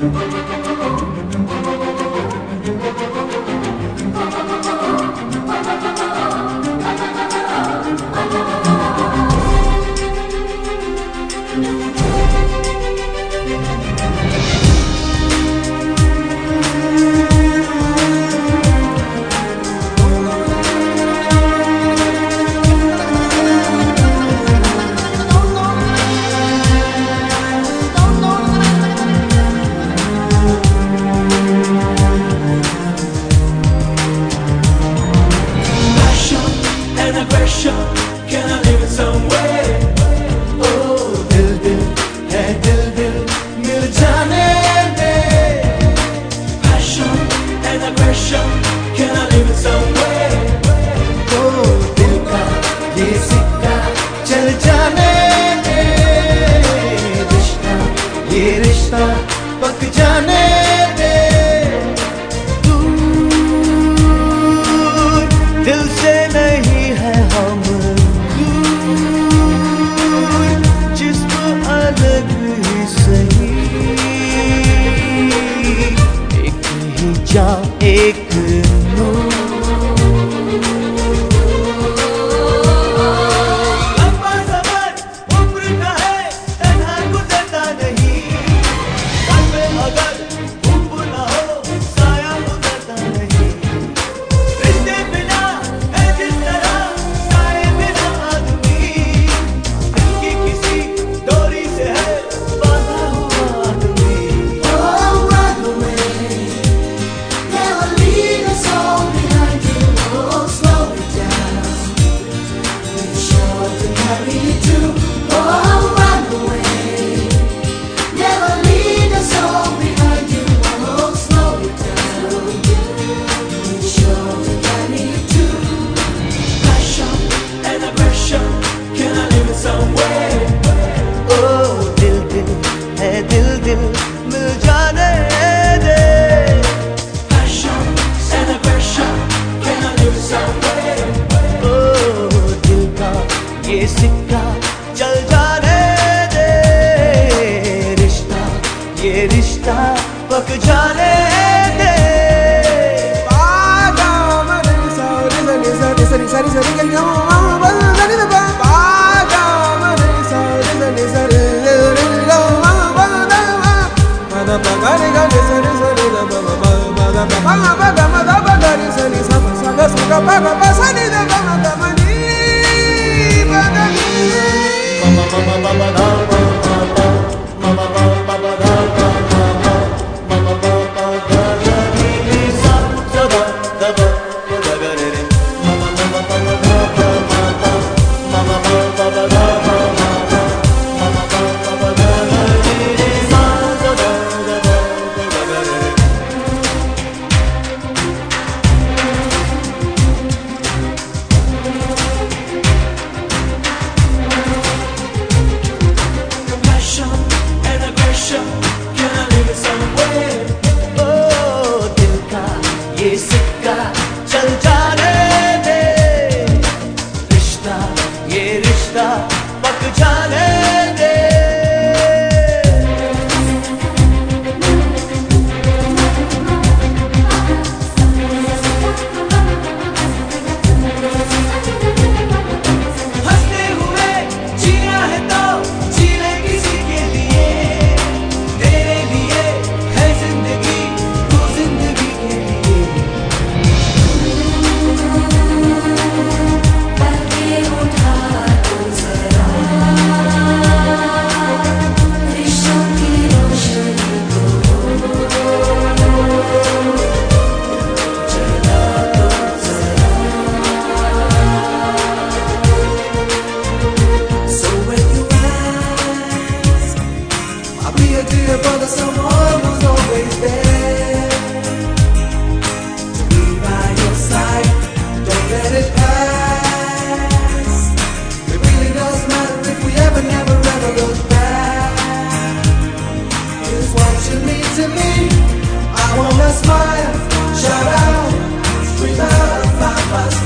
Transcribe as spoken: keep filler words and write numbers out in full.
Can I live it somewhere? Oh, दिल दिल है दिल दिल मिल जाने दे. Passion and aggression. Can I live it somewhere? Oh, दिल का ये सिक्का चल जाने दे. रिश्ता ये रिश्ता पक जाने दे. दिल से नहीं है हम दूर, जिस्म अलग ही सही. एक ही जान एक नूर. लंबा सफर उम्र का है, तन्हा गुजरता नहीं. कल में अगर धूप ना हो, साया उतरता नहीं. रिश्ते बिना है जिस तरह साए बिना आदमी. दिल की किसी डोरी से है बांधा हुआ आदमी. Oh, run away, never leave us all behind you. Oh, slow it down, make sure to carry it through. Oh, run away, never leave us all behind you. Oh, slow it down, make sure to carry it through. Passion and aggression. Can I live it somewhere? Oh, दिल दिल है दिल दिल मिल जाने दे. Passion and aggression. Can I live it somewhere? Oh, दिल का ये सिक्का चल जाने दे. रिश्ता ये रिश्ता पक जाने दे. Passion and aggression. Can I live it somewhere? Oh, दिल का ये सिक्का चल जाने दे. रिश्ता ये रिश्ता पक जाने दे. हंसते हुए जीना है तो जीने किसी के लिए. तेरे लिए है जिंदगी, तू जिंदगी के लिए. करके उठा तो जरा रिश्तों की रोशनी को जला तो जरा. So when you ask, I'll be a dear brother, someone who's always there to be by your side. Don't let it pass. It really does matter if we ever, never, ever look back. Here's what you mean to me. I wanna smile, shout out, scream out, find my